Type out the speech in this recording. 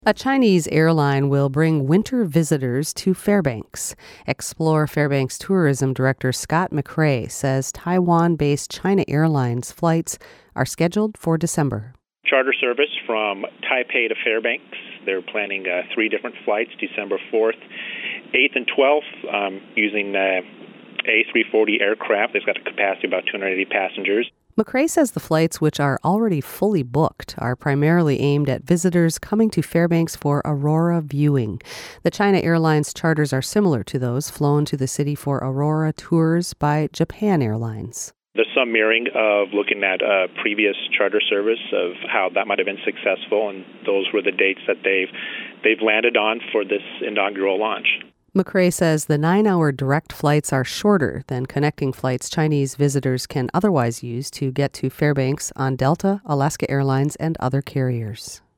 A Chinese airline will bring winter visitors to Fairbanks. Explore Fairbanks Tourism Director Scott McCrae says Taiwan-based China Airlines flights are scheduled for December. Charter service from Taipei to Fairbanks. They're planning 3 different flights, December 4th, 8th, and 12th, using A340 aircraft. They've got a capacity of about 280 passengers. McCrae says the flights, which are already fully booked, are primarily aimed at visitors coming to Fairbanks for aurora viewing. The China Airlines charters are similar to those flown to the city for aurora tours by Japan Airlines. There's some mirroring of looking at previous charter service of how that might have been successful, and those were the dates that they've landed on for this inaugural launch. McCrae says the 9-hour direct flights are shorter than connecting flights Chinese visitors can otherwise use to get to Fairbanks on Delta, Alaska Airlines, and other carriers.